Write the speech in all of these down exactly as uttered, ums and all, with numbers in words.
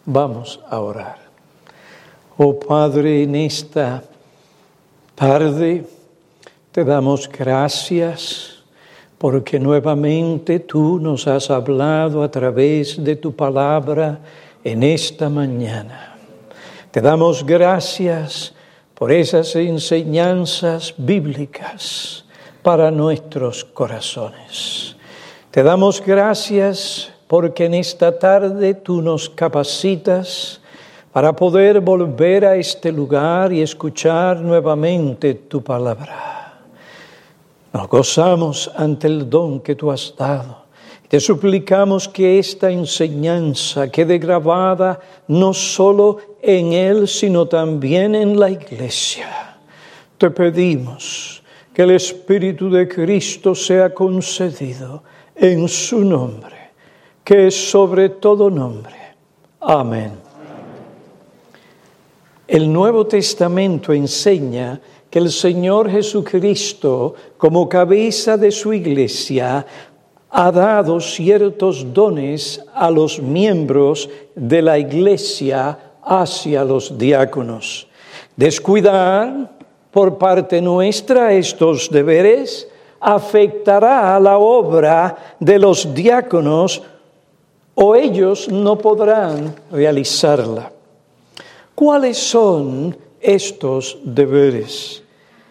Vamos a orar. Oh Padre, en esta tarde te damos gracias porque nuevamente tú nos has hablado a través de tu palabra en esta mañana. Te damos gracias por esas enseñanzas bíblicas para nuestros corazones. Te damos gracias porque en esta tarde tú nos capacitas para poder volver a este lugar y escuchar nuevamente tu palabra. Nos gozamos ante el don que tú has dado. Te suplicamos que esta enseñanza quede grabada no solo en él, sino también en la iglesia. Te pedimos que el Espíritu de Cristo sea concedido en su nombre, que es sobre todo nombre. Amén. El Nuevo Testamento enseña que el Señor Jesucristo, como cabeza de su iglesia, ha dado ciertos dones a los miembros de la iglesia hacia los diáconos. Descuidar por parte nuestra estos deberes afectará a la obra de los diáconos o ellos no podrán realizarla. ¿Cuáles son estos deberes?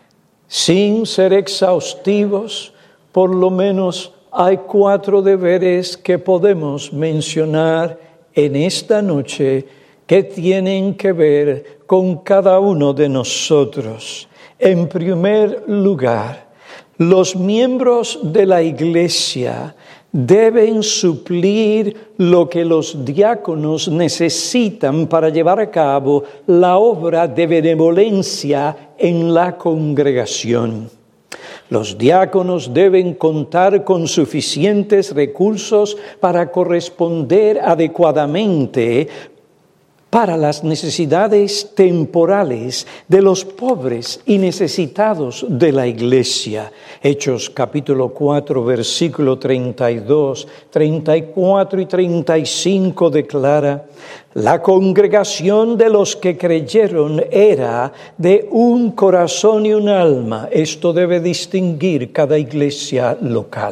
Sin ser exhaustivos, por lo menos hay cuatro deberes que podemos mencionar en esta noche que tienen que ver con cada uno de nosotros. En primer lugar, los miembros de la iglesia deben suplir lo que los diáconos necesitan para llevar a cabo la obra de benevolencia en la congregación. Los diáconos deben contar con suficientes recursos para corresponder adecuadamente para las necesidades temporales de los pobres y necesitados de la iglesia. Hechos capítulo cuatro, versículo treinta y dos, treinta y cuatro y treinta y cinco declara: la congregación de los que creyeron era de un corazón y un alma. Esto debe distinguir cada iglesia local.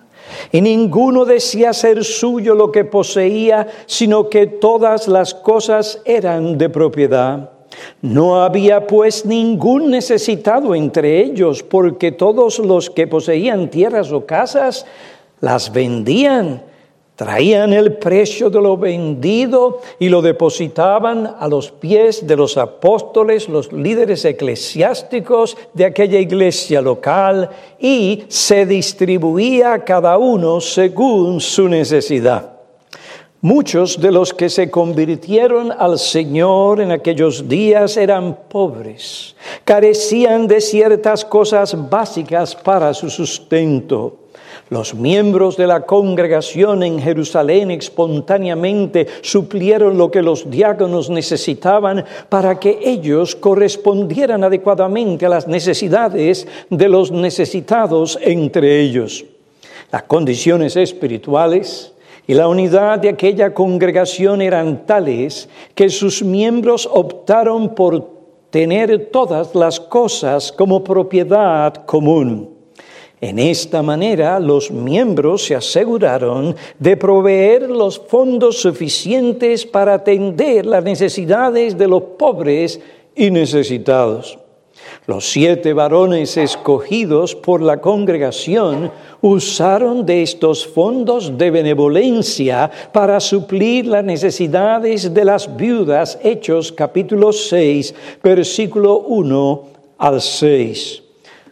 Y ninguno decía ser suyo lo que poseía, sino que todas las cosas eran de propiedad. No había pues ningún necesitado entre ellos, porque todos los que poseían tierras o casas las vendían, traían el precio de lo vendido y lo depositaban a los pies de los apóstoles, los líderes eclesiásticos de aquella iglesia local, y se distribuía a cada uno según su necesidad. Muchos de los que se convirtieron al Señor en aquellos días eran pobres, carecían de ciertas cosas básicas para su sustento. Los miembros de la congregación en Jerusalén espontáneamente suplieron lo que los diáconos necesitaban para que ellos correspondieran adecuadamente a las necesidades de los necesitados entre ellos. Las condiciones espirituales y la unidad de aquella congregación eran tales que sus miembros optaron por tener todas las cosas como propiedad común. En esta manera, los miembros se aseguraron de proveer los fondos suficientes para atender las necesidades de los pobres y necesitados. Los siete varones escogidos por la congregación usaron de estos fondos de benevolencia para suplir las necesidades de las viudas. Hechos capítulo seis, versículo uno al seis.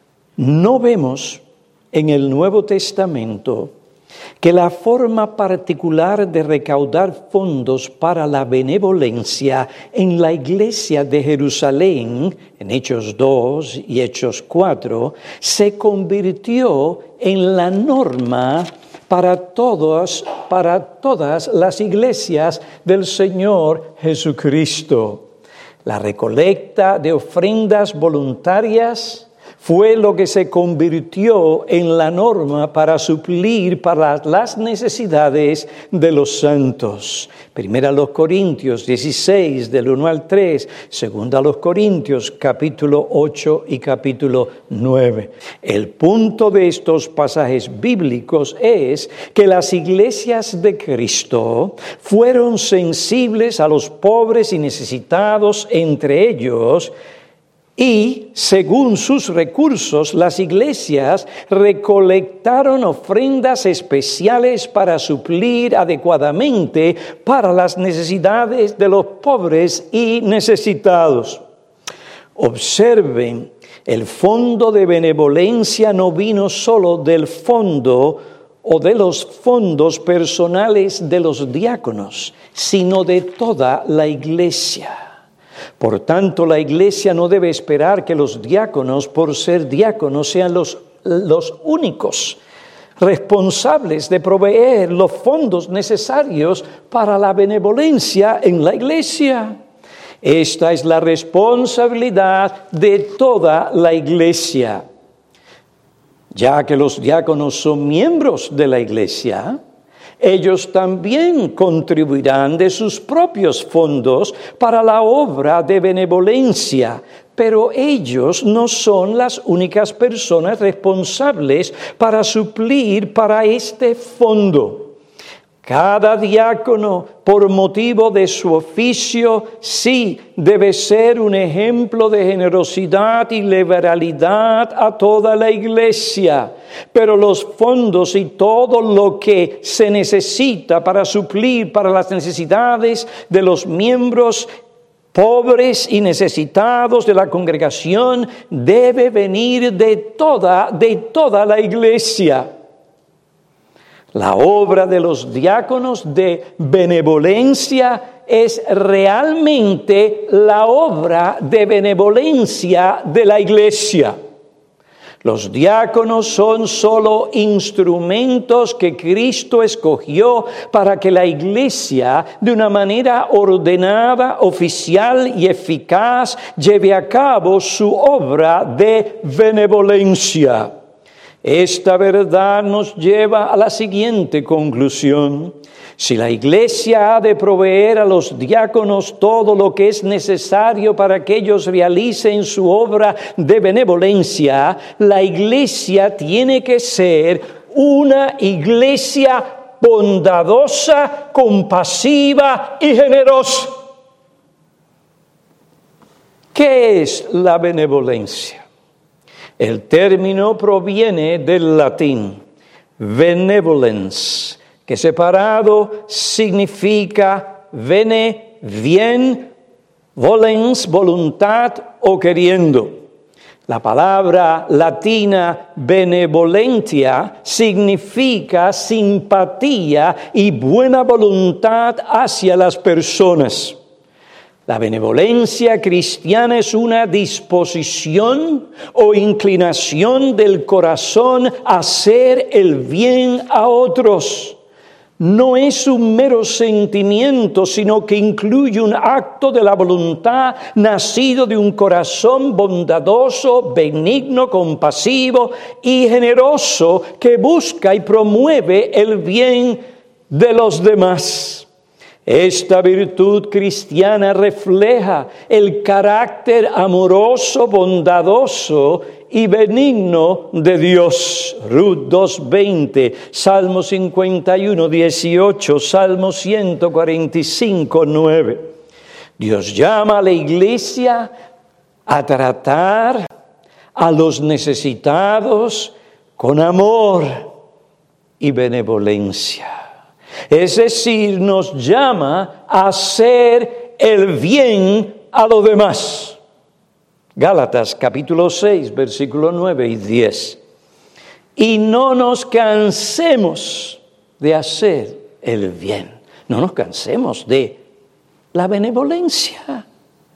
No vemos en el Nuevo Testamento que la forma particular de recaudar fondos para la benevolencia en la iglesia de Jerusalén, en Hechos dos y Hechos cuatro, se convirtió en la norma para todos, para todas las iglesias del Señor Jesucristo. La recolecta de ofrendas voluntarias fue lo que se convirtió en la norma para suplir para las necesidades de los santos. Primera a los Corintios dieciséis, del uno al tres, segunda a los Corintios, capítulo ocho y capítulo nueve. El punto de estos pasajes bíblicos es que las iglesias de Cristo fueron sensibles a los pobres y necesitados entre ellos, y, según sus recursos, las iglesias recolectaron ofrendas especiales para suplir adecuadamente para las necesidades de los pobres y necesitados. Observen, el fondo de benevolencia no vino solo del fondo o de los fondos personales de los diáconos, sino de toda la iglesia. Por tanto, la iglesia no debe esperar que los diáconos, por ser diáconos, sean los, los únicos responsables de proveer los fondos necesarios para la benevolencia en la iglesia. Esta es la responsabilidad de toda la iglesia. Ya que los diáconos son miembros de la iglesia, ellos también contribuirán de sus propios fondos para la obra de benevolencia, pero ellos no son las únicas personas responsables para suplir para este fondo. Cada diácono, por motivo de su oficio, sí debe ser un ejemplo de generosidad y liberalidad a toda la iglesia. Pero los fondos y todo lo que se necesita para suplir para las necesidades de los miembros pobres y necesitados de la congregación debe venir de toda, de toda la iglesia. La obra de los diáconos de benevolencia es realmente la obra de benevolencia de la iglesia. Los diáconos son solo instrumentos que Cristo escogió para que la iglesia, de una manera ordenada, oficial y eficaz, lleve a cabo su obra de benevolencia. Esta verdad nos lleva a la siguiente conclusión. Si la iglesia ha de proveer a los diáconos todo lo que es necesario para que ellos realicen su obra de benevolencia, la iglesia tiene que ser una iglesia bondadosa, compasiva y generosa. ¿Qué es la benevolencia? El término proviene del latín benevolens, que separado significa bene, bien, volens, voluntad o queriendo. La palabra latina benevolentia significa simpatía y buena voluntad hacia las personas. La benevolencia cristiana es una disposición o inclinación del corazón a hacer el bien a otros. No es un mero sentimiento, sino que incluye un acto de la voluntad nacido de un corazón bondadoso, benigno, compasivo y generoso que busca y promueve el bien de los demás. Esta virtud cristiana refleja el carácter amoroso, bondadoso y benigno de Dios. Ruth dos veinte, Salmo cincuenta y uno dieciocho, Salmo ciento cuarenta y cinco nueve. Dios llama a la iglesia a tratar a los necesitados con amor y benevolencia. Es decir, nos llama a hacer el bien a los demás. Gálatas capítulo seis, versículos nueve y diez. Y no nos cansemos de hacer el bien. No nos cansemos de la benevolencia.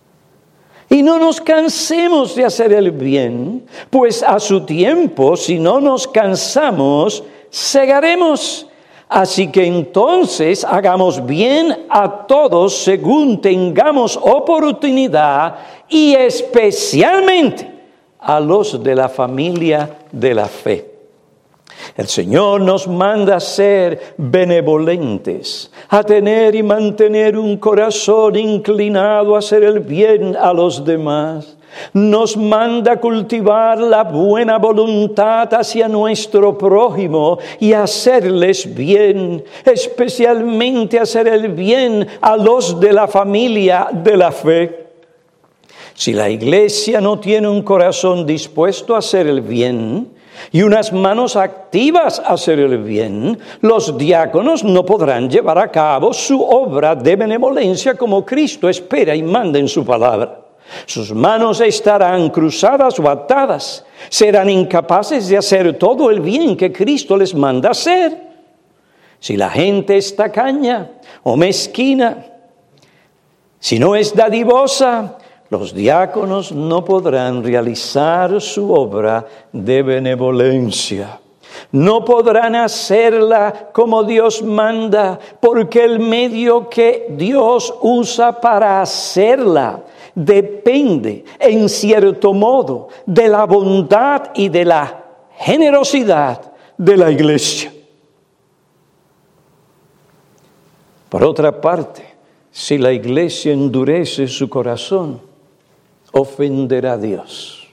Y no nos cansemos de hacer el bien, pues a su tiempo, si no nos cansamos, segaremos. Así que entonces hagamos bien a todos según tengamos oportunidad y especialmente a los de la familia de la fe. El Señor nos manda a ser benevolentes, a tener y mantener un corazón inclinado a hacer el bien a los demás. Nos manda a cultivar la buena voluntad hacia nuestro prójimo y hacerles bien, especialmente hacer el bien a los de la familia de la fe. Si la iglesia no tiene un corazón dispuesto a hacer el bien y unas manos activas a hacer el bien, los diáconos no podrán llevar a cabo su obra de benevolencia como Cristo espera y manda en su palabra. Sus manos estarán cruzadas o atadas, serán incapaces de hacer todo el bien que Cristo les manda hacer. Si la gente es tacaña o mezquina, si no es dadivosa, los diáconos no podrán realizar su obra de benevolencia. No podrán hacerla como Dios manda, porque el medio que Dios usa para hacerla depende, en cierto modo, de la bondad y de la generosidad de la iglesia. Por otra parte, si la iglesia endurece su corazón, ofenderá a Dios.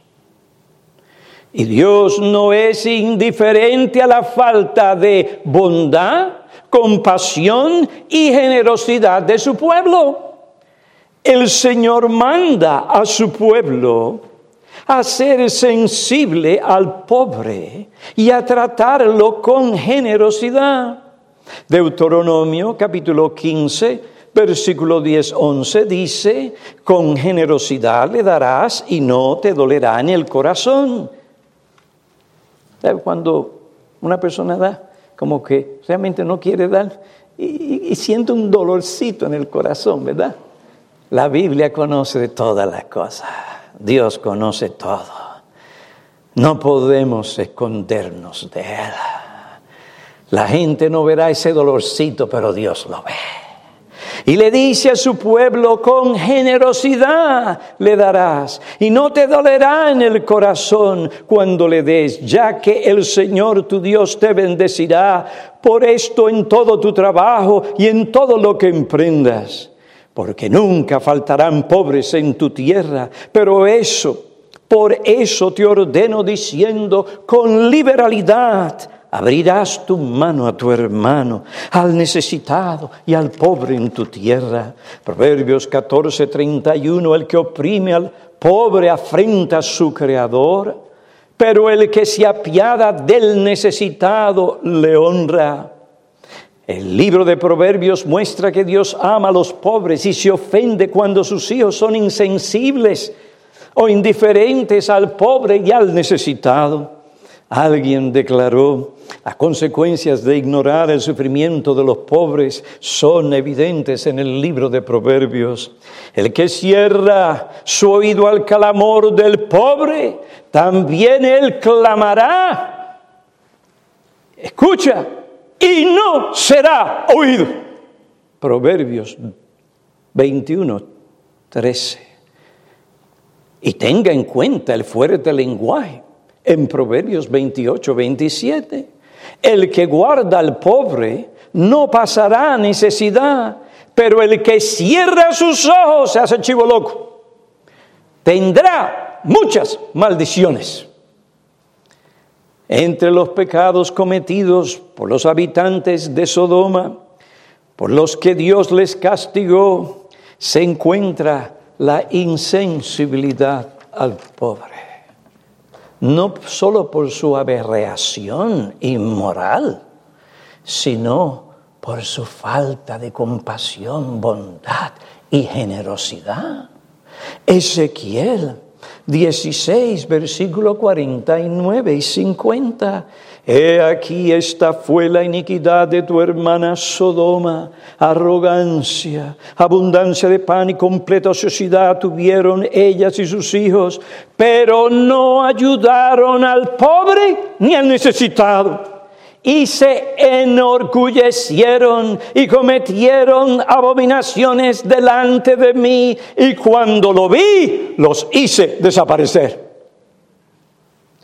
Y Dios no es indiferente a la falta de bondad, compasión y generosidad de su pueblo. El Señor manda a su pueblo a ser sensible al pobre y a tratarlo con generosidad. Deuteronomio capítulo quince, versículo diez, once dice: con generosidad le darás y no te dolerá en el corazón. ¿Sabe cuando una persona da como que realmente no quiere dar y, y, y siente un dolorcito en el corazón, verdad? La Biblia conoce de todas las cosas. Dios conoce todo. No podemos escondernos de Él. La gente no verá ese dolorcito, pero Dios lo ve. Y le dice a su pueblo: con generosidad le darás, y no te dolerá en el corazón cuando le des, ya que el Señor tu Dios te bendecirá por esto en todo tu trabajo y en todo lo que emprendas. Porque nunca faltarán pobres en tu tierra, pero eso, por eso te ordeno diciendo: con liberalidad abrirás tu mano a tu hermano, al necesitado y al pobre en tu tierra. Proverbios catorce, treinta y uno, el que oprime al pobre afrenta a su creador, pero el que se apiada del necesitado le honra. El libro de Proverbios muestra que Dios ama a los pobres y se ofende cuando sus hijos son insensibles o indiferentes al pobre y al necesitado. Alguien declaró: las consecuencias de ignorar el sufrimiento de los pobres son evidentes en el libro de Proverbios. El que cierra su oído al clamor del pobre, también él clamará. Escucha, y no será oído. Proverbios veintiuno, trece. Y tenga en cuenta el fuerte lenguaje en Proverbios veintiocho, veintisiete. El que guarda al pobre no pasará necesidad, pero el que cierra sus ojos se hace chivo loco. Tendrá muchas maldiciones. Entre los pecados cometidos por los habitantes de Sodoma, por los que Dios les castigó, se encuentra la insensibilidad al pobre. No solo por su aberración inmoral, sino por su falta de compasión, bondad y generosidad. Ezequiel dieciséis, versículo cuarenta y nueve y cincuenta. He aquí, esta fue la iniquidad de tu hermana Sodoma: arrogancia, abundancia de pan y completa ociosidad tuvieron ellas y sus hijos, pero no ayudaron al pobre ni al necesitado. Y se enorgullecieron y cometieron abominaciones delante de mí, y cuando lo vi, los hice desaparecer.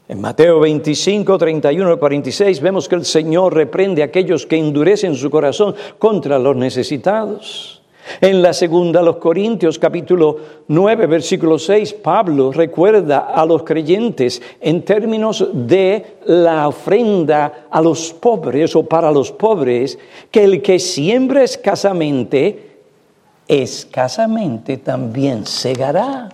En Mateo veinticinco, treinta y uno al cuarenta y seis vemos que el Señor reprende a aquellos que endurecen su corazón contra los necesitados. En la segunda a los Corintios, capítulo nueve, versículo seis, Pablo recuerda a los creyentes en términos de la ofrenda a los pobres o para los pobres, que el que siembra escasamente, escasamente también segará.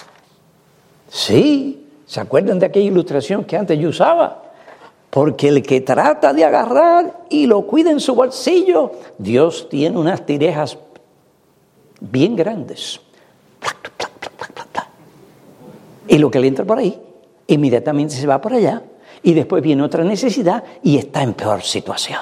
Sí. ¿Se acuerdan de aquella ilustración que antes yo usaba? Porque el que trata de agarrar y lo cuida en su bolsillo, Dios tiene unas tirejas bien grandes. Y lo que le entra por ahí, inmediatamente se va por allá. Y después viene otra necesidad y está en peor situación.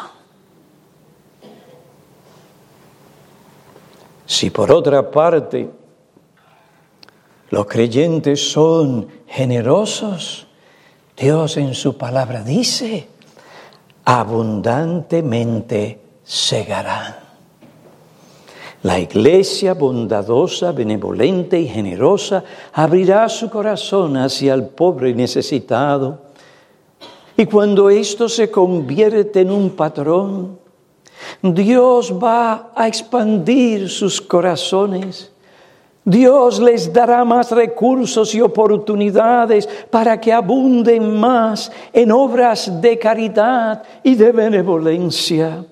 Si por otra parte los creyentes son generosos, Dios en su palabra dice, abundantemente segarán. La iglesia bondadosa, benevolente y generosa abrirá su corazón hacia el pobre y necesitado. Y cuando esto se convierte en un patrón, Dios va a expandir sus corazones. Dios les dará más recursos y oportunidades para que abunden más en obras de caridad y de benevolencia.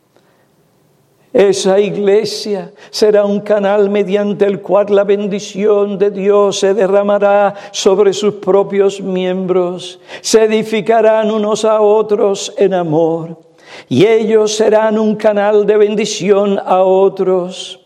Esa iglesia será un canal mediante el cual la bendición de Dios se derramará sobre sus propios miembros. Se edificarán unos a otros en amor y ellos serán un canal de bendición a otros.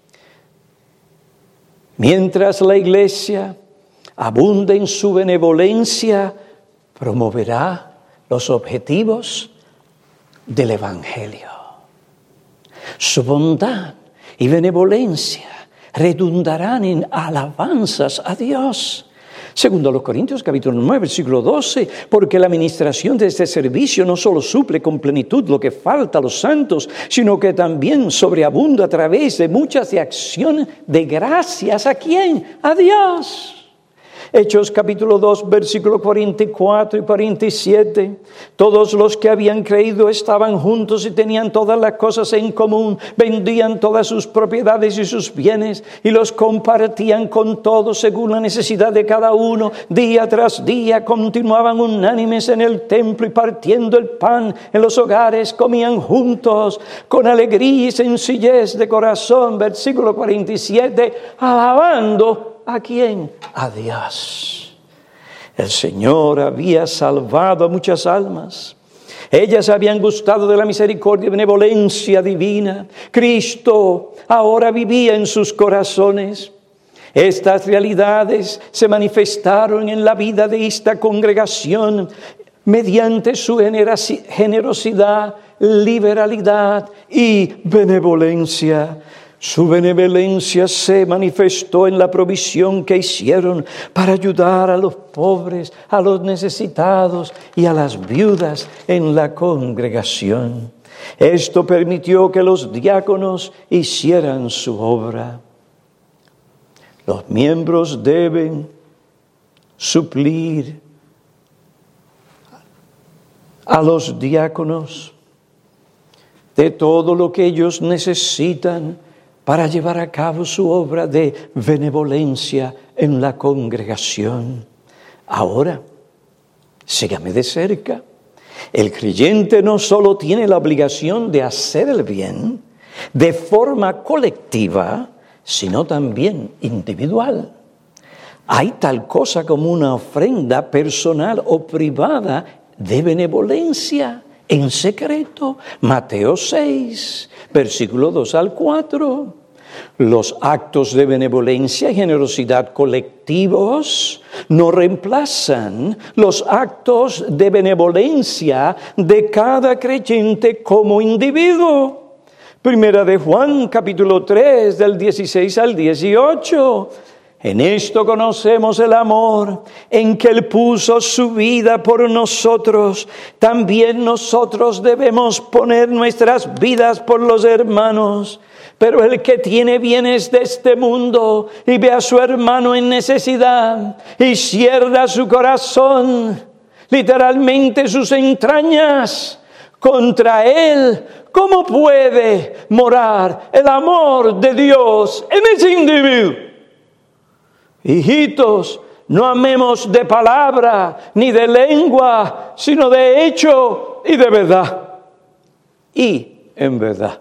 Mientras la iglesia abunde en su benevolencia, promoverá los objetivos del Evangelio. Su bondad y benevolencia redundarán en alabanzas a Dios. Segundo a los Corintios, capítulo nueve, versículo doce, porque la administración de este servicio no solo suple con plenitud lo que falta a los santos, sino que también sobreabunda a través de muchas de acciones de gracias. ¿A quién? A Dios. Hechos capítulo dos, versículo cuarenta y cuatro y cuarenta y siete. Todos los que habían creído estaban juntos y tenían todas las cosas en común. Vendían todas sus propiedades y sus bienes y los compartían con todos según la necesidad de cada uno. Día tras día continuaban unánimes en el templo y partiendo el pan en los hogares comían juntos con alegría y sencillez de corazón. Versículo cuarenta y siete. Alabando ¿a quién? A Dios. El Señor había salvado a muchas almas. Ellas habían gustado de la misericordia y benevolencia divina. Cristo ahora vivía en sus corazones. Estas realidades se manifestaron en la vida de esta congregación mediante su generosidad, liberalidad y benevolencia. Su benevolencia se manifestó en la provisión que hicieron para ayudar a los pobres, a los necesitados y a las viudas en la congregación. Esto permitió que los diáconos hicieran su obra. Los miembros deben suplir a los diáconos de todo lo que ellos necesitan para llevar a cabo su obra de benevolencia en la congregación. Ahora, sígame de cerca. El creyente no solo tiene la obligación de hacer el bien de forma colectiva, sino también individual. Hay tal cosa como una ofrenda personal o privada de benevolencia en secreto. Mateo seis, versículo dos al cuatro. Los actos de benevolencia y generosidad colectivos no reemplazan los actos de benevolencia de cada creyente como individuo. Primera de Juan, capítulo tres, del dieciséis al dieciocho. En esto conocemos el amor, en que Él puso su vida por nosotros. También nosotros debemos poner nuestras vidas por los hermanos. Pero el que tiene bienes de este mundo y ve a su hermano en necesidad y cierra su corazón, literalmente sus entrañas. Contra él, ¿cómo puede morar el amor de Dios en ese individuo? Hijitos, no amemos de palabra ni de lengua, sino de hecho y de verdad. Y en verdad.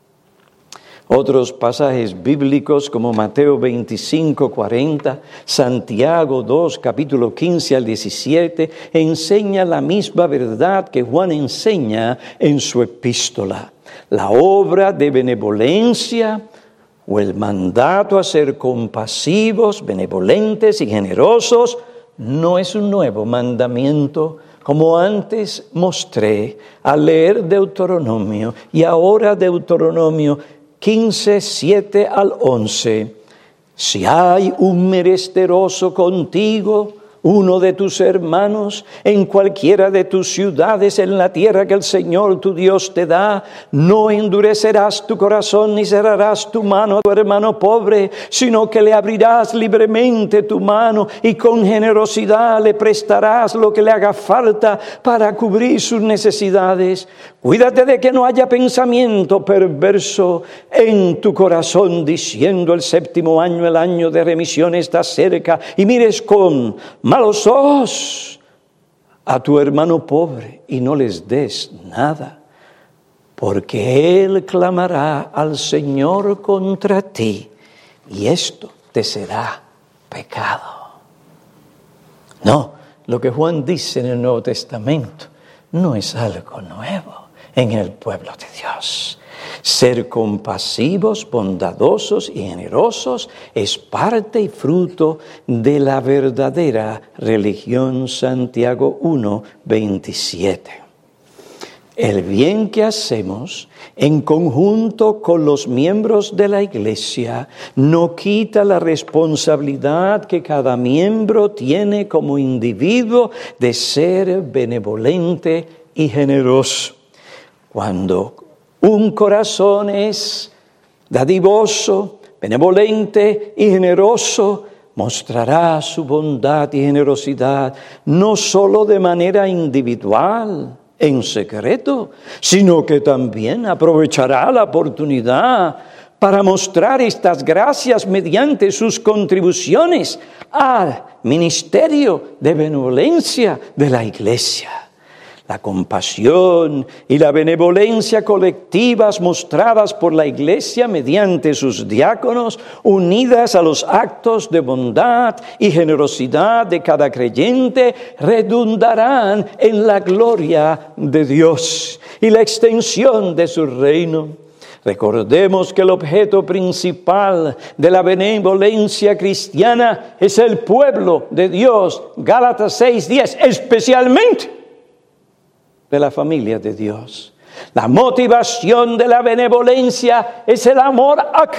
Otros pasajes bíblicos como Mateo veinticinco, cuarenta, Santiago dos, capítulo quince al diecisiete, enseñan la misma verdad que Juan enseña en su epístola. La obra de benevolencia o el mandato a ser compasivos, benevolentes y generosos no es un nuevo mandamiento, como antes mostré al leer Deuteronomio y ahora Deuteronomio quince, siete al once. Si hay un menesteroso contigo, uno de tus hermanos, en cualquiera de tus ciudades en la tierra que el Señor tu Dios te da, no endurecerás tu corazón ni cerrarás tu mano a tu hermano pobre, sino que le abrirás libremente tu mano y con generosidad le prestarás lo que le haga falta para cubrir sus necesidades. Cuídate de que no haya pensamiento perverso en tu corazón, diciendo: el séptimo año, el año de remisión está cerca, y mires con malos ojos a tu hermano pobre y no les des nada, porque él clamará al Señor contra ti y esto te será pecado. No, lo que Juan dice en el Nuevo Testamento no es algo nuevo en el pueblo de Dios. Ser compasivos, bondadosos y generosos es parte y fruto de la verdadera religión. Santiago uno, veintisiete. El bien que hacemos en conjunto con los miembros de la iglesia no quita la responsabilidad que cada miembro tiene como individuo de ser benevolente y generoso. Cuando un corazón es dadivoso, benevolente y generoso, mostrará su bondad y generosidad no solo de manera individual, en secreto, sino que también aprovechará la oportunidad para mostrar estas gracias mediante sus contribuciones al ministerio de benevolencia de la iglesia. La compasión y la benevolencia colectivas mostradas por la iglesia mediante sus diáconos, unidas a los actos de bondad y generosidad de cada creyente, redundarán en la gloria de Dios y la extensión de su reino. Recordemos que el objeto principal de la benevolencia cristiana es el pueblo de Dios, Gálatas seis, diez, especialmente de la familia de Dios. La motivación de la benevolencia es el amor a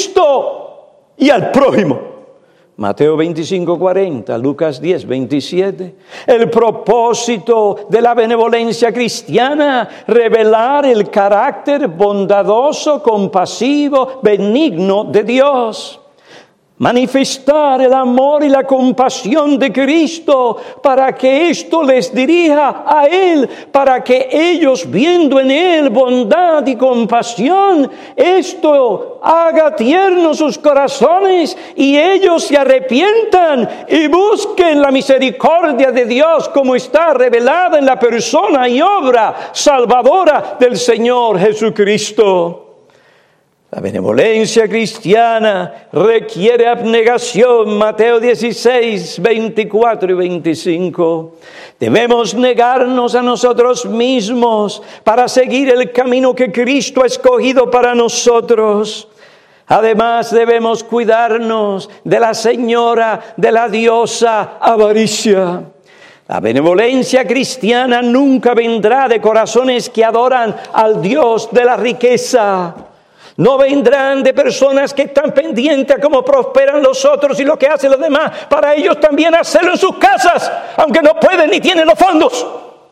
Cristo y al prójimo. Mateo veinticinco, cuarenta, Lucas diez, veintisiete. El propósito de la benevolencia cristiana, revelar el carácter bondadoso, compasivo, benigno de Dios. Manifestar el amor y la compasión de Cristo para que esto les dirija a Él, para que ellos, viendo en Él bondad y compasión, esto haga tiernos sus corazones y ellos se arrepientan y busquen la misericordia de Dios como está revelada en la persona y obra salvadora del Señor Jesucristo. La benevolencia cristiana requiere abnegación, Mateo dieciséis, veinticuatro y veinticinco. Debemos negarnos a nosotros mismos para seguir el camino que Cristo ha escogido para nosotros. Además, debemos cuidarnos de la señora, de la diosa avaricia. La benevolencia cristiana nunca vendrá de corazones que adoran al Dios de la riqueza. No vendrán de personas que están pendientes a cómo prosperan los otros y lo que hacen los demás, para ellos también hacerlo en sus casas, aunque no pueden ni tienen los fondos.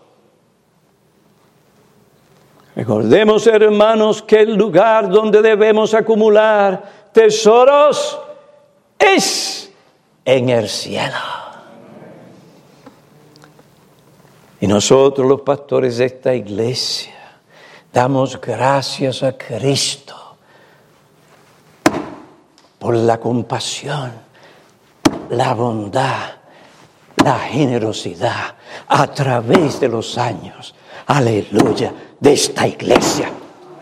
Recordemos, hermanos, que el lugar donde debemos acumular tesoros es en el cielo. nosotros, los pastores de esta iglesia, damos gracias a Cristo por la compasión, la bondad, la generosidad a través de los años. Aleluya, de esta iglesia.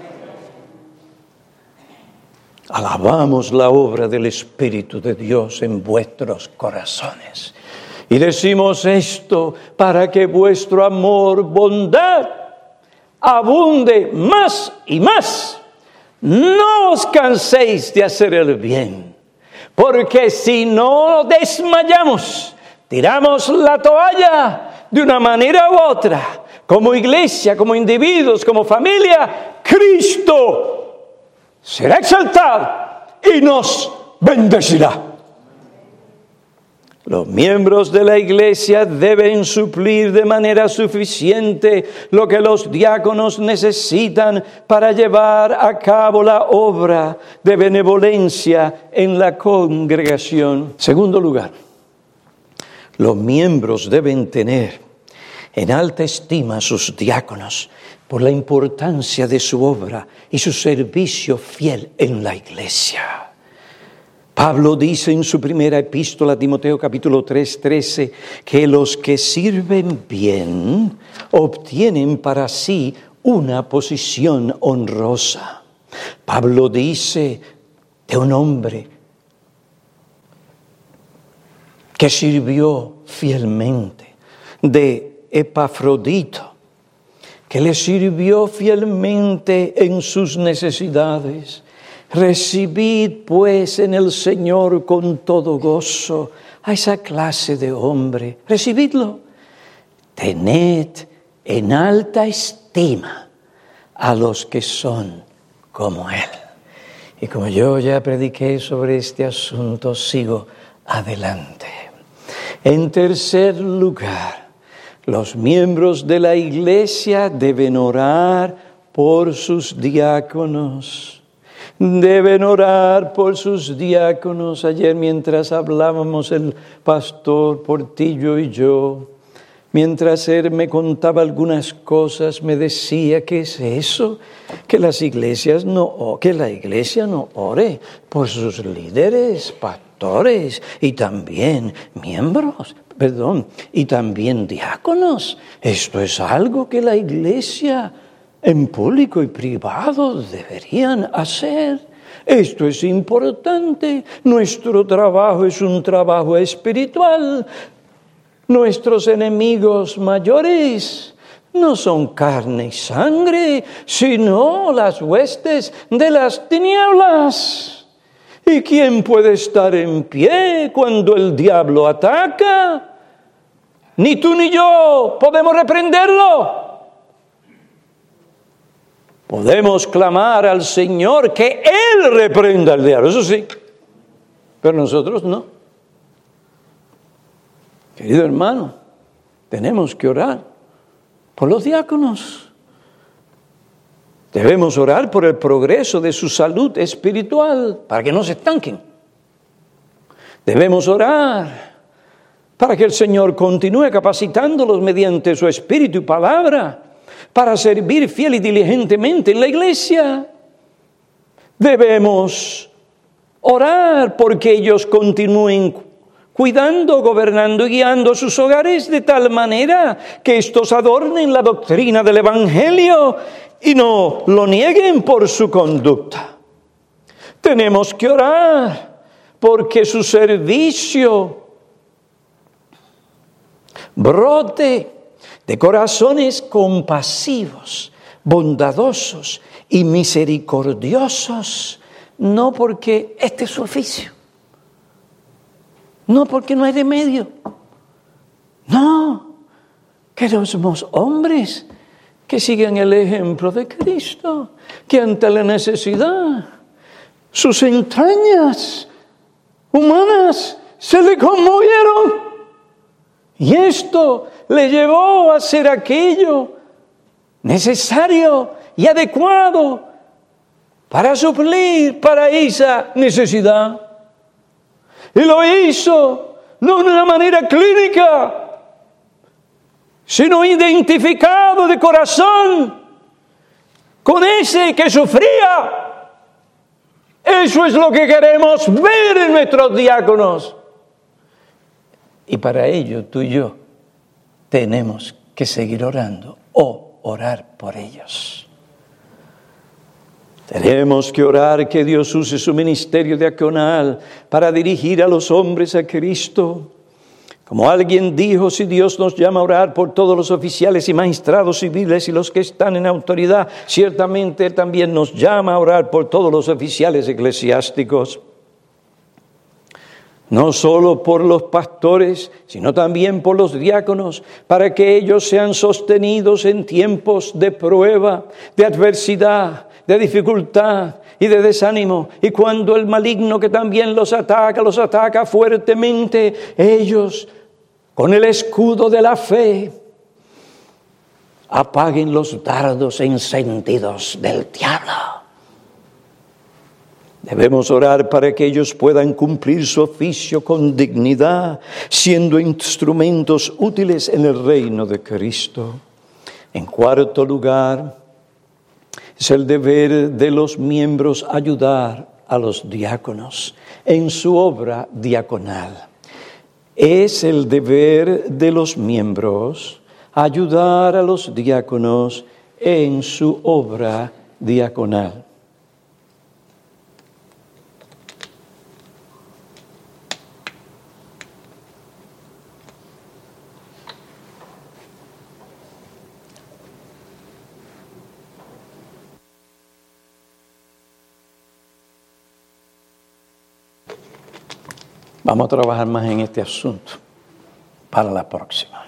Alabamos la obra del Espíritu de Dios en vuestros corazones. Y decimos esto para que vuestro amor, bondad, abunde más y más. No os canséis de hacer el bien, porque si no desmayamos, tiramos la toalla de una manera u otra, como iglesia, como individuos, como familia, Cristo será exaltado y nos bendecirá. Los miembros de la iglesia deben suplir de manera suficiente lo que los diáconos necesitan para llevar a cabo la obra de benevolencia en la congregación. Segundo lugar, los miembros deben tener en alta estima a sus diáconos por la importancia de su obra y su servicio fiel en la iglesia. Pablo dice en su primera epístola a Timoteo capítulo tres, trece, que los que sirven bien obtienen para sí una posición honrosa. Pablo dice de un hombre que sirvió fielmente, de Epafrodito, que le sirvió fielmente en sus necesidades. Recibid pues en el Señor con todo gozo a esa clase de hombre. Recibidlo. Tened en alta estima a los que son como Él. Y como yo ya prediqué sobre este asunto, sigo adelante. En tercer lugar, los miembros de la iglesia deben orar por sus diáconos. Deben orar por sus diáconos. Ayer mientras hablábamos el pastor Portillo y yo, mientras él me contaba algunas cosas, me decía, ¿qué es eso? Que las iglesias no, que la iglesia no ore por sus líderes, pastores y también miembros, perdón, y también diáconos. Esto es algo que la iglesia en público y privado deberían hacer. Esto es importante. Nuestro trabajo es un trabajo espiritual. Nuestros enemigos mayores no son carne y sangre, sino las huestes de las tinieblas. ¿Y quién puede estar en pie cuando el diablo ataca? Ni tú ni yo podemos reprenderlo. Podemos clamar al Señor que Él reprenda al diablo, eso sí, pero nosotros no. Querido hermano, tenemos que orar por los diáconos. Debemos orar por el progreso de su salud espiritual, para que no se estanquen. Debemos orar para que el Señor continúe capacitándolos mediante su espíritu y palabra, para servir fiel y diligentemente en la iglesia. Debemos orar porque ellos continúen cuidando, gobernando y guiando sus hogares de tal manera que estos adornen la doctrina del Evangelio y no lo nieguen por su conducta. Tenemos que orar porque su servicio brote de corazones compasivos, bondadosos y misericordiosos, no porque este es su oficio, no porque no hay remedio, no, queremos hombres que sigan el ejemplo de Cristo, que ante la necesidad, sus entrañas humanas se le conmovieron. Y esto le llevó a hacer aquello necesario y adecuado para suplir para esa necesidad. Y lo hizo no de una manera clínica, sino identificado de corazón con ese que sufría. Eso es lo que queremos ver en nuestros diáconos. Y para ello tú y yo tenemos que seguir orando o orar por ellos. Tenemos que orar que Dios use su ministerio diaconal para dirigir a los hombres a Cristo. Como alguien dijo, si Dios nos llama a orar por todos los oficiales y magistrados civiles y los que están en autoridad, ciertamente Él también nos llama a orar por todos los oficiales eclesiásticos. No solo por los pastores, sino también por los diáconos, para que ellos sean sostenidos en tiempos de prueba, de adversidad, de dificultad y de desánimo. Y cuando el maligno que también los ataca, los ataca fuertemente, ellos, con el escudo de la fe, apaguen los dardos encendidos del diablo. Debemos orar para que ellos puedan cumplir su oficio con dignidad, siendo instrumentos útiles en el reino de Cristo. En cuarto lugar, es el deber de los miembros ayudar a los diáconos en su obra diaconal. Es el deber de los miembros ayudar a los diáconos en su obra diaconal. Vamos a trabajar más en este asunto para la próxima.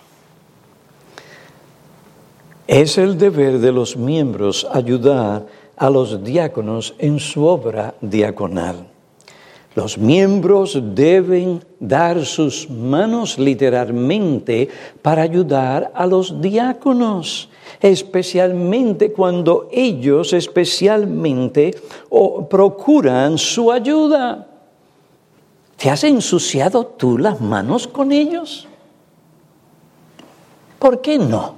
Es el deber de los miembros ayudar a los diáconos en su obra diaconal. Los miembros deben dar sus manos literalmente para ayudar a los diáconos, especialmente cuando ellos especialmente o procuran su ayuda. ¿Te has ensuciado tú las manos con ellos? ¿Por qué no?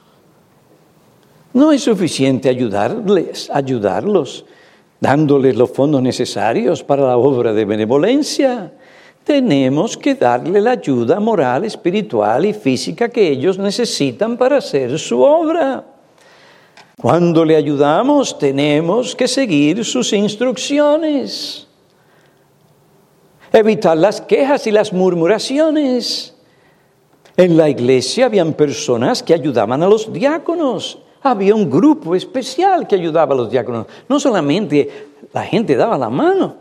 No es suficiente ayudarles, ayudarlos, dándoles los fondos necesarios para la obra de benevolencia. Tenemos que darle la ayuda moral, espiritual y física que ellos necesitan para hacer su obra. Cuando le ayudamos, tenemos que seguir sus instrucciones. Evitar las quejas y las murmuraciones. En la iglesia habían personas que ayudaban a los diáconos. Había un grupo especial que ayudaba a los diáconos. No solamente la gente daba la mano,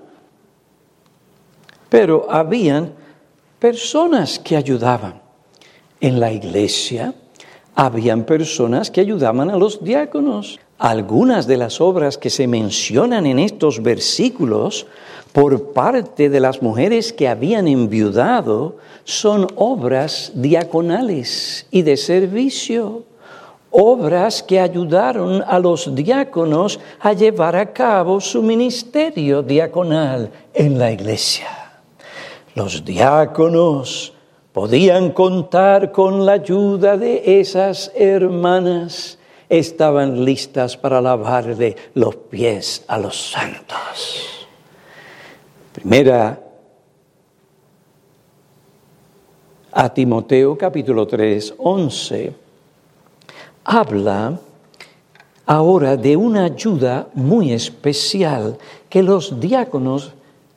pero habían personas que ayudaban. En la iglesia habían personas que ayudaban a los diáconos. Algunas de las obras que se mencionan en estos versículos por parte de las mujeres que habían enviudado son obras diaconales y de servicio, obras que ayudaron a los diáconos a llevar a cabo su ministerio diaconal en la iglesia. Los diáconos podían contar con la ayuda de esas hermanas. Estaban listas para lavarle los pies a los santos. Primera a Timoteo capítulo tres, once, habla ahora de una ayuda muy especial que los diáconos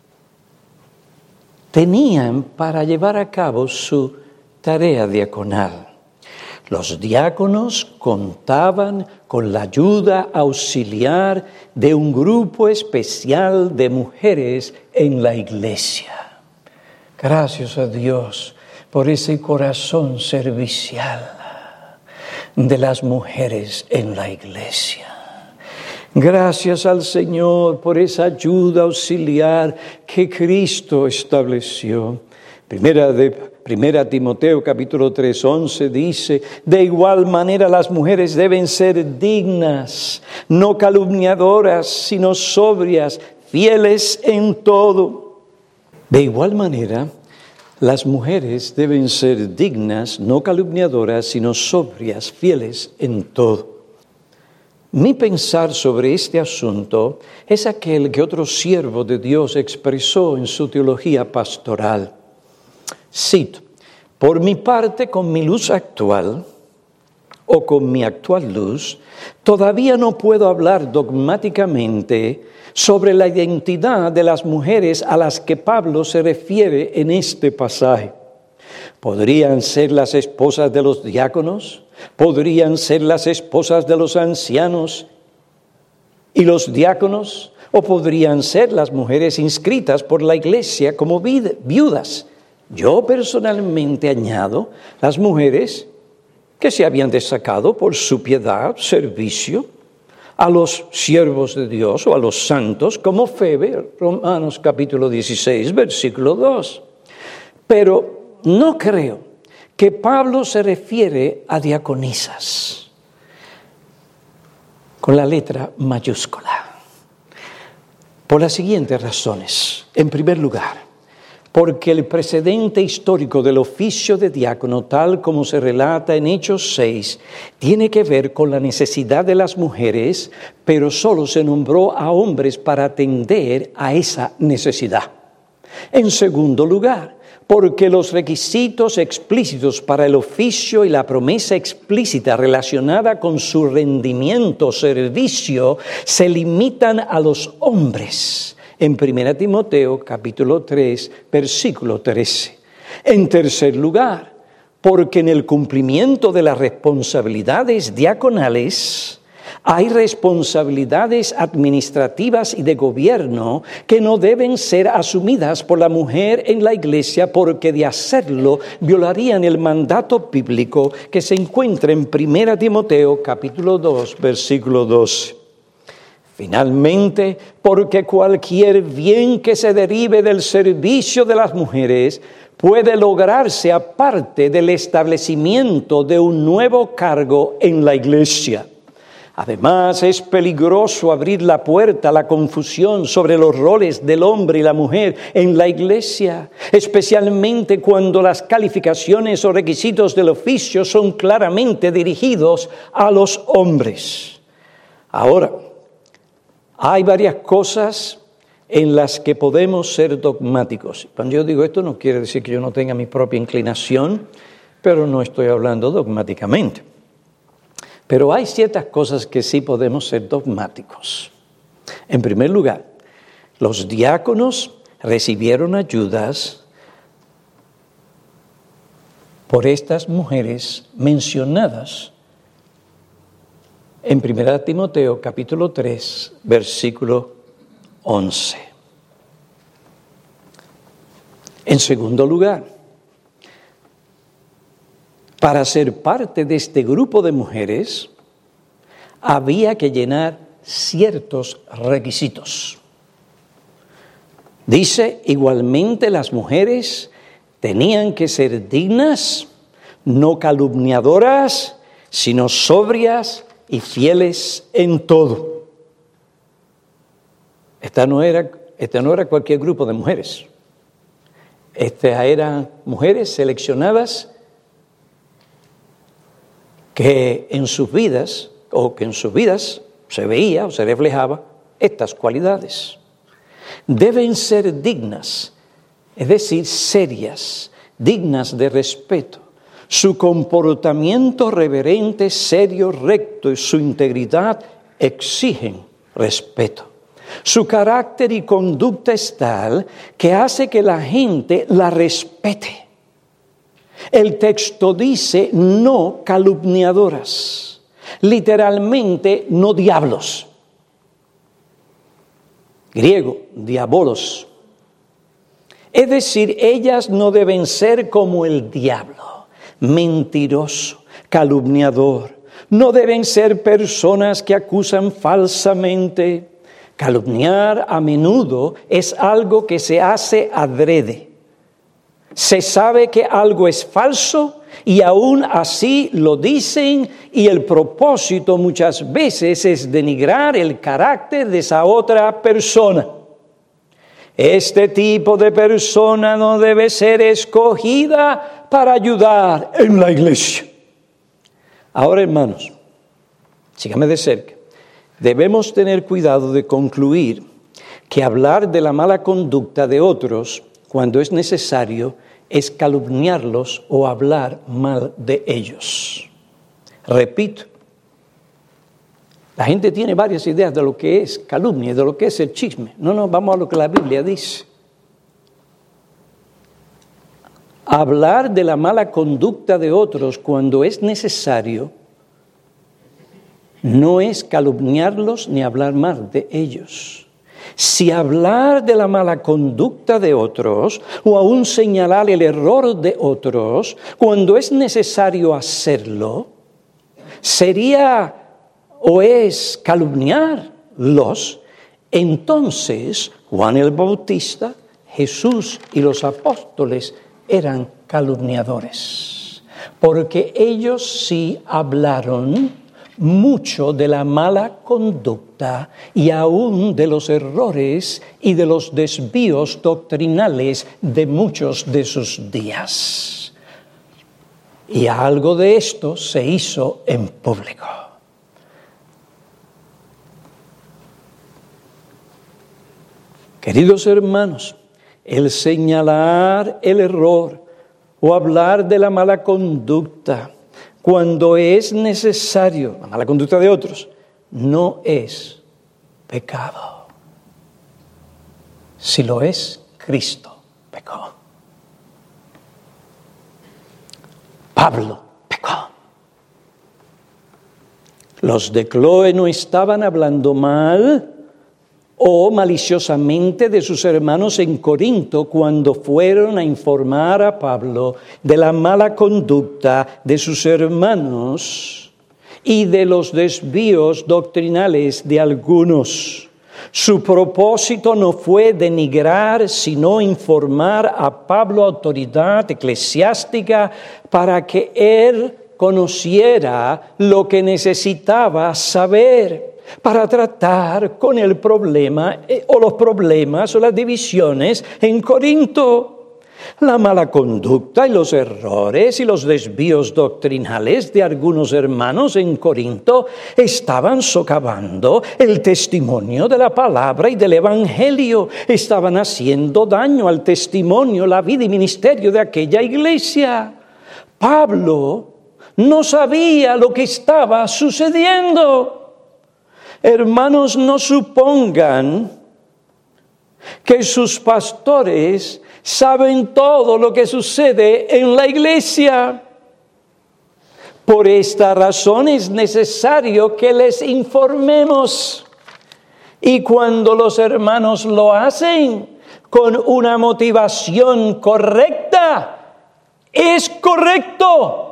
tenían para llevar a cabo su tarea diaconal. Los diáconos contaban con la ayuda auxiliar de un grupo especial de mujeres en la iglesia. Gracias a Dios por ese corazón servicial de las mujeres en la iglesia. Gracias al Señor por esa ayuda auxiliar que Cristo estableció. Primera de Primera Timoteo capítulo tres, once dice, de igual manera las mujeres deben ser dignas, no calumniadoras, sino sobrias, fieles en todo. De igual manera, Las mujeres deben ser dignas, no calumniadoras, sino sobrias, fieles en todo. Mi pensar sobre este asunto es aquel que otro siervo de Dios expresó en su teología pastoral. Cito: por mi parte, con mi luz actual, o con mi actual luz, todavía no puedo hablar dogmáticamente sobre la identidad de las mujeres a las que Pablo se refiere en este pasaje. ¿Podrían ser las esposas de los diáconos? ¿Podrían ser las esposas de los ancianos y los diáconos? ¿O podrían ser las mujeres inscritas por la iglesia como viudas? Yo personalmente añado las mujeres que se habían destacado por su piedad, servicio, a los siervos de Dios o a los santos, como Febe, Romanos capítulo dieciséis, versículo dos. Pero no creo que Pablo se refiere a diaconisas con la letra mayúscula, por las siguientes razones. En primer lugar, porque el precedente histórico del oficio de diácono, tal como se relata en Hechos seis, tiene que ver con la necesidad de las mujeres, pero solo se nombró a hombres para atender a esa necesidad. En segundo lugar, porque los requisitos explícitos para el oficio y la promesa explícita relacionada con su rendimiento o servicio se limitan a los hombres. En primera Timoteo, capítulo tres, versículo trece. En tercer lugar, porque en el cumplimiento de las responsabilidades diaconales hay responsabilidades administrativas y de gobierno que no deben ser asumidas por la mujer en la iglesia, porque de hacerlo violarían el mandato bíblico que se encuentra en primera Timoteo, capítulo dos, versículo doce. Finalmente, porque cualquier bien que se derive del servicio de las mujeres puede lograrse aparte del establecimiento de un nuevo cargo en la iglesia. Además, es peligroso abrir la puerta a la confusión sobre los roles del hombre y la mujer en la iglesia, especialmente cuando las calificaciones o requisitos del oficio son claramente dirigidos a los hombres. Ahora, hay varias cosas en las que podemos ser dogmáticos. Cuando yo digo esto, no quiere decir que yo no tenga mi propia inclinación, pero no estoy hablando dogmáticamente. Pero hay ciertas cosas que sí podemos ser dogmáticos. En primer lugar, los diáconos recibieron ayudas por estas mujeres mencionadas en primera Timoteo capítulo tres, versículo once. En segundo lugar, para ser parte de este grupo de mujeres, había que llenar ciertos requisitos. Dice, igualmente las mujeres tenían que ser dignas, no calumniadoras, sino sobrias y fieles en todo. Esta no era, esta no era cualquier grupo de mujeres. Estas eran mujeres seleccionadas que en sus vidas, o que en sus vidas se veía o se reflejaba estas cualidades. Deben ser dignas, es decir, serias, dignas de respeto. Su comportamiento reverente, serio, recto y su integridad exigen respeto. Su carácter y conducta es tal que hace que la gente la respete. El texto dice no calumniadoras, literalmente no diablos. Griego, diabolos. Es decir, ellas no deben ser como el diablo, mentiroso, calumniador. No deben ser personas que acusan falsamente. Calumniar a menudo es algo que se hace adrede. Se sabe que algo es falso y aún así lo dicen, y el propósito muchas veces es denigrar el carácter de esa otra persona. Este tipo de persona no debe ser escogida para ayudar en la iglesia. Ahora, hermanos, síganme de cerca. Debemos tener cuidado de concluir que hablar de la mala conducta de otros cuando es necesario es calumniarlos o hablar mal de ellos. Repito, la gente tiene varias ideas de lo que es calumnia, de lo que es el chisme. No, no, vamos a lo que la Biblia dice. Hablar de la mala conducta de otros cuando es necesario no es calumniarlos ni hablar mal de ellos. Si hablar de la mala conducta de otros o aún señalar el error de otros cuando es necesario hacerlo, sería o es calumniarlos, entonces Juan el Bautista, Jesús y los apóstoles eran calumniadores, porque ellos sí hablaron mucho de la mala conducta y aún de los errores y de los desvíos doctrinales de muchos de sus días. Y algo de esto se hizo en público. Queridos hermanos, el señalar el error o hablar de la mala conducta cuando es necesario, la mala conducta de otros, no es pecado. Si lo es, Cristo pecó. Pablo pecó. Los de Cloé no estaban hablando mal o maliciosamente de sus hermanos en Corinto cuando fueron a informar a Pablo de la mala conducta de sus hermanos y de los desvíos doctrinales de algunos. Su propósito no fue denigrar, sino informar a Pablo, autoridad eclesiástica, para que él conociera lo que necesitaba saber para tratar con el problema eh, o los problemas o las divisiones en Corinto. La mala conducta y los errores y los desvíos doctrinales de algunos hermanos en Corinto estaban socavando el testimonio de la palabra y del evangelio. Estaban haciendo daño al testimonio, la vida y ministerio de aquella iglesia. Pablo no sabía lo que estaba sucediendo. Hermanos, no supongan que sus pastores saben todo lo que sucede en la iglesia. Por esta razón es necesario que les informemos. Y cuando los hermanos lo hacen con una motivación correcta, es correcto.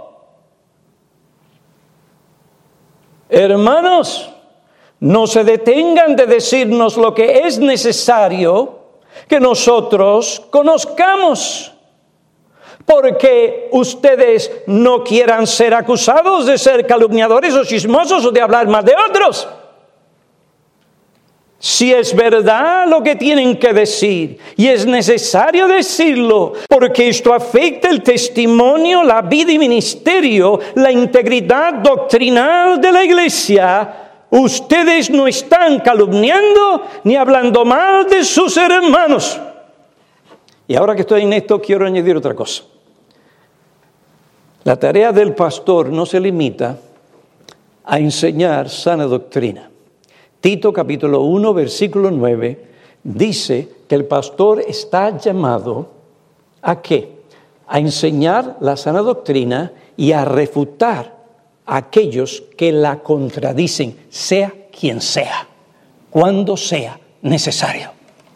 Hermanos, no se detengan de decirnos lo que es necesario que nosotros conozcamos, porque ustedes no quieran ser acusados de ser calumniadores o chismosos o de hablar mal de otros. Si es verdad lo que tienen que decir, y es necesario decirlo, porque esto afecta el testimonio, la vida y ministerio, la integridad doctrinal de la iglesia, ustedes no están calumniando ni hablando mal de sus hermanos. Y ahora que estoy en esto, quiero añadir otra cosa. La tarea del pastor no se limita a enseñar sana doctrina. Tito capítulo uno, versículo nueve, dice que el pastor está llamado ¿a qué? A enseñar la sana doctrina y a refutar a aquellos que la contradicen, sea quien sea, cuando sea necesario.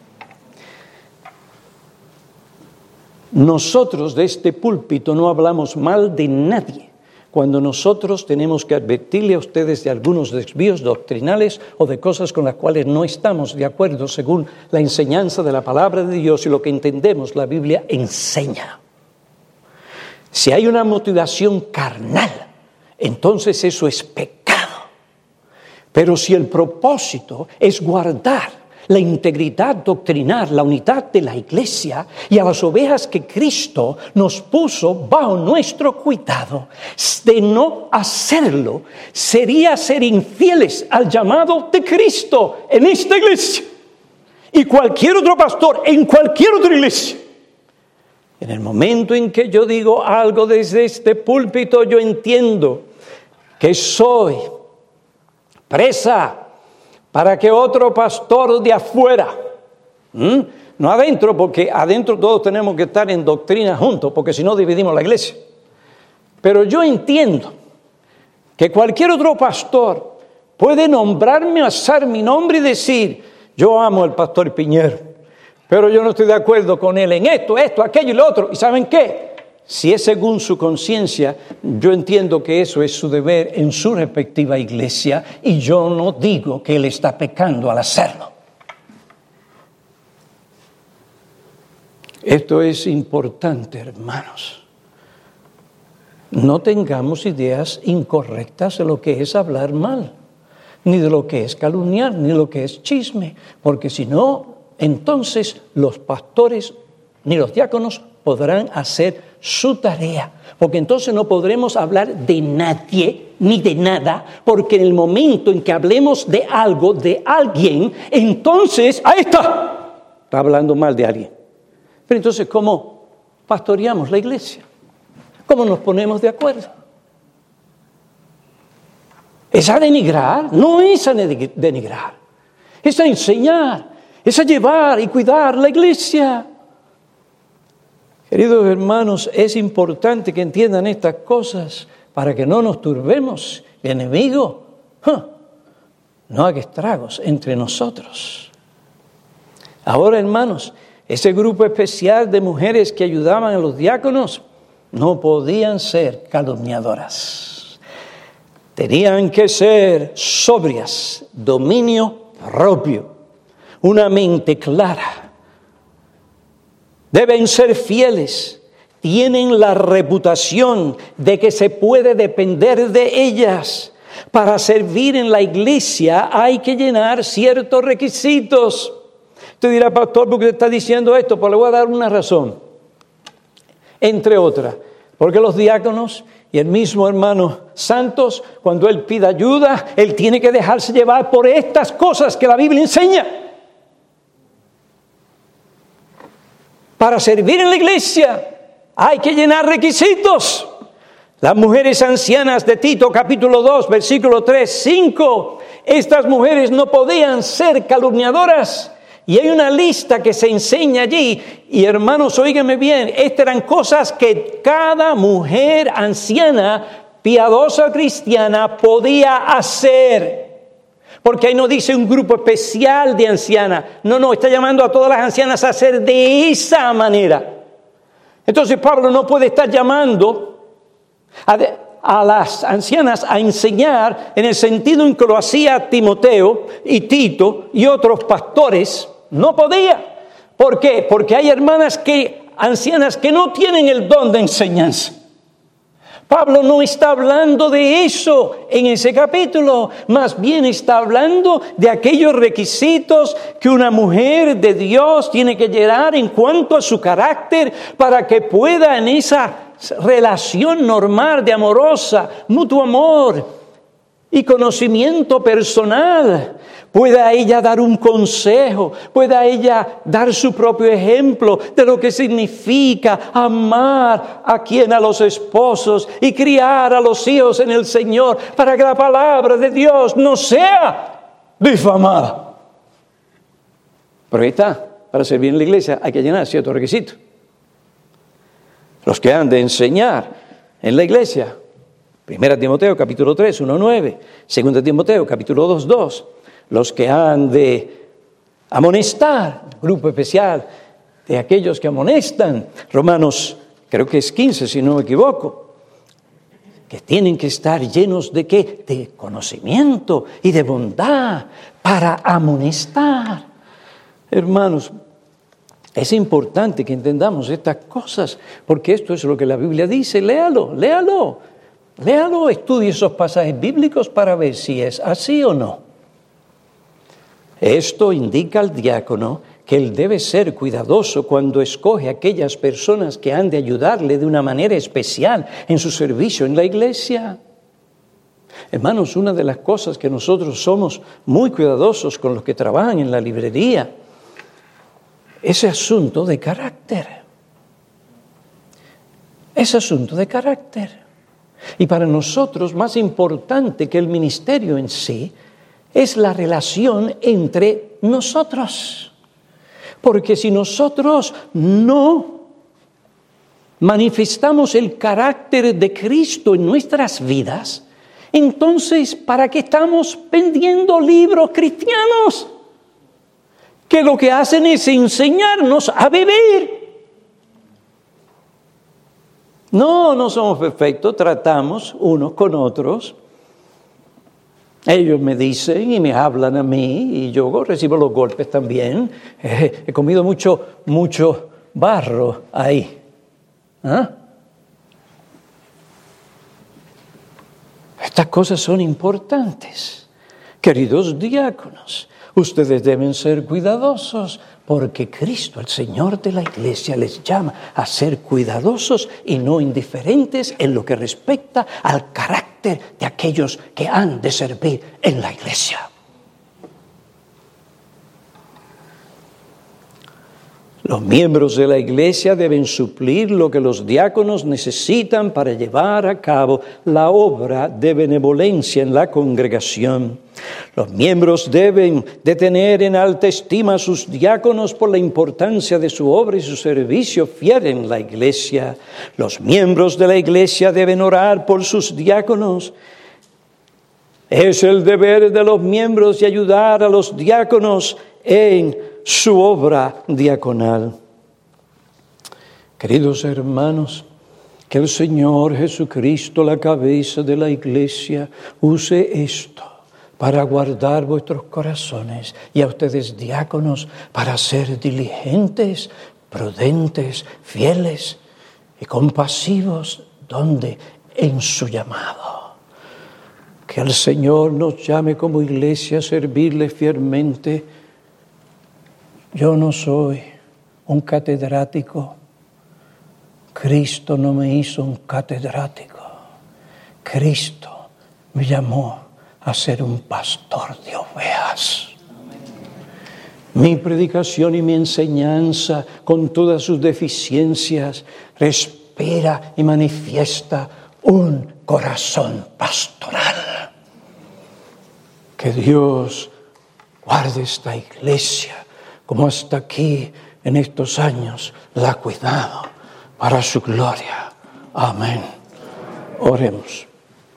Nosotros de este púlpito no hablamos mal de nadie cuando nosotros tenemos que advertirle a ustedes de algunos desvíos doctrinales o de cosas con las cuales no estamos de acuerdo según la enseñanza de la palabra de Dios y lo que entendemos la Biblia enseña. Si hay una motivación carnal, entonces eso es pecado. Pero si el propósito es guardar la integridad doctrinal, la unidad de la iglesia y a las ovejas que Cristo nos puso bajo nuestro cuidado. De no hacerlo sería ser infieles al llamado de Cristo en esta iglesia y cualquier otro pastor en cualquier otra iglesia. En el momento en que yo digo algo desde este púlpito, yo entiendo que soy presa para que otro pastor de afuera, ¿m? no adentro, porque adentro todos tenemos que estar en doctrina juntos, porque si no dividimos la iglesia. Pero yo entiendo que cualquier otro pastor puede nombrarme, alzar mi nombre y decir, yo amo al pastor Piñero, pero yo no estoy de acuerdo con él en esto, esto, aquello y lo otro. ¿Y saben qué? Si es según su conciencia, yo entiendo que eso es su deber en su respectiva iglesia y yo no digo que él está pecando al hacerlo. Esto es importante, hermanos. No tengamos ideas incorrectas de lo que es hablar mal, ni de lo que es calumniar, ni de lo que es chisme, porque si no, entonces los pastores ni los diáconos podrán hacer su tarea, porque entonces no podremos hablar de nadie ni de nada, porque en el momento en que hablemos de algo, de alguien, entonces, ahí está, está hablando mal de alguien. Pero entonces, ¿cómo pastoreamos la iglesia? ¿Cómo nos ponemos de acuerdo? ¿Es a denigrar? No es a denigrar, es a enseñar, es a llevar y cuidar la iglesia. Queridos hermanos, es importante que entiendan estas cosas para que no nos turbemos. El enemigo huh, no haga estragos entre nosotros. Ahora, hermanos, ese grupo especial de mujeres que ayudaban a los diáconos no podían ser calumniadoras. Tenían que ser sobrias, dominio propio, una mente clara. Deben ser fieles, tienen la reputación de que se puede depender de ellas. Para servir en la iglesia hay que llenar ciertos requisitos. Usted dirá, pastor, ¿por qué está diciendo esto? Pues le voy a dar una razón, entre otras. Porque los diáconos y el mismo hermano Santos, cuando él pide ayuda, él tiene que dejarse llevar por estas cosas que la Biblia enseña. Para servir en la iglesia hay que llenar requisitos. Las mujeres ancianas de Tito, capítulo dos, versículo tres, cinco. Estas mujeres no podían ser calumniadoras. Y hay una lista que se enseña allí. Y hermanos, óiganme bien, estas eran cosas que cada mujer anciana, piadosa cristiana, podía hacer. Porque ahí no dice un grupo especial de ancianas. No, no, está llamando a todas las ancianas a hacer de esa manera. Entonces Pablo no puede estar llamando a, de, a las ancianas a enseñar en el sentido en que lo hacía Timoteo y Tito y otros pastores. No podía. ¿Por qué? Porque hay hermanas que, ancianas que no tienen el don de enseñanza. Pablo no está hablando de eso en ese capítulo, más bien está hablando de aquellos requisitos que una mujer de Dios tiene que llenar en cuanto a su carácter para que pueda en esa relación normal de amorosa, mutuo amor y conocimiento personal, pueda ella dar un consejo, pueda ella dar su propio ejemplo de lo que significa amar a quien a los esposos y criar a los hijos en el Señor para que la palabra de Dios no sea difamada. Pero ahí está, para servir en la iglesia hay que llenar ciertos requisitos. Los que han de enseñar en la iglesia, Primera Timoteo capítulo tres, uno, nueve, Segunda Timoteo capítulo dos, dos. Los que han de amonestar, grupo especial de aquellos que amonestan, Romanos creo que es quince si no me equivoco, que tienen que estar llenos de ¿qué? De conocimiento y de bondad para amonestar. Hermanos, es importante que entendamos estas cosas, porque esto es lo que la Biblia dice. Léalo, léalo, léalo, estudie esos pasajes bíblicos para ver si es así o no. Esto indica al diácono que él debe ser cuidadoso cuando escoge a aquellas personas que han de ayudarle de una manera especial en su servicio en la iglesia. Hermanos, una de las cosas que nosotros somos muy cuidadosos con los que trabajan en la librería, ese asunto de carácter. Ese asunto de carácter. Y para nosotros, más importante que el ministerio en sí, es la relación entre nosotros. Porque si nosotros no manifestamos el carácter de Cristo en nuestras vidas, entonces, ¿para qué estamos vendiendo libros cristianos? Que lo que hacen es enseñarnos a beber. No, no somos perfectos, tratamos unos con otros. Ellos me dicen y me hablan a mí y yo recibo los golpes también. Eh, he comido mucho, mucho barro ahí. ¿Ah? Estas cosas son importantes. Queridos diáconos, ustedes deben ser cuidadosos porque Cristo, el Señor de la Iglesia, les llama a ser cuidadosos y no indiferentes en lo que respecta al carácter de aquellos que han de servir en la Iglesia. Los miembros de la Iglesia deben suplir lo que los diáconos necesitan para llevar a cabo la obra de benevolencia en la congregación. Los miembros deben de tener en alta estima a sus diáconos por la importancia de su obra y su servicio fiel en la Iglesia. Los miembros de la Iglesia deben orar por sus diáconos. Es el deber de los miembros de ayudar a los diáconos en su obra diaconal. Queridos hermanos, que el Señor Jesucristo, la cabeza de la Iglesia, use esto para guardar vuestros corazones y a ustedes diáconos para ser diligentes, prudentes, fieles y compasivos, donde en su llamado. Que el Señor nos llame como Iglesia a servirle fielmente. Yo no soy un catedrático. Cristo no me hizo un catedrático. Cristo me llamó a ser un pastor de ovejas. Mi predicación y mi enseñanza, con todas sus deficiencias, respira y manifiesta un corazón pastoral. Que Dios guarde esta iglesia como hasta aquí, en estos años, la ha cuidado para su gloria. Amén. Oremos.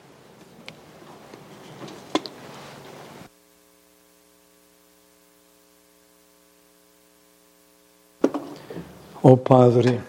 Oh Padre,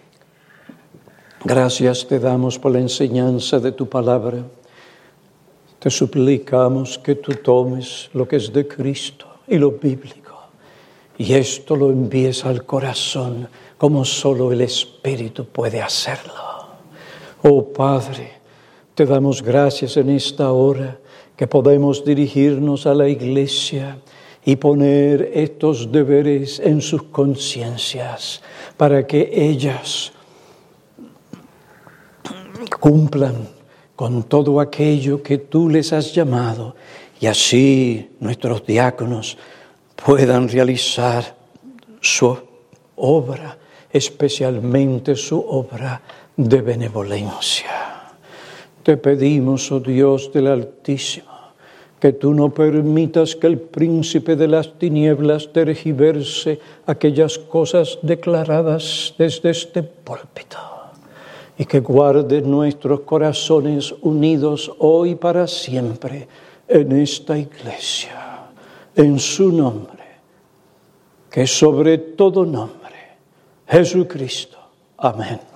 gracias te damos por la enseñanza de tu palabra. Te suplicamos que tú tomes lo que es de Cristo y lo bíblico, y esto lo envíes al corazón como solo el Espíritu puede hacerlo. Oh Padre, te damos gracias en esta hora que podemos dirigirnos a la iglesia y poner estos deberes en sus conciencias para que ellas cumplan con todo aquello que tú les has llamado y así nuestros diáconos puedan realizar su obra, especialmente su obra de benevolencia. Te pedimos, oh Dios del Altísimo, que tú no permitas que el príncipe de las tinieblas tergiverse aquellas cosas declaradas desde este púlpito, y que guarde nuestros corazones unidos hoy para siempre en esta iglesia. En su nombre, que sobre todo nombre, Jesucristo. Amén.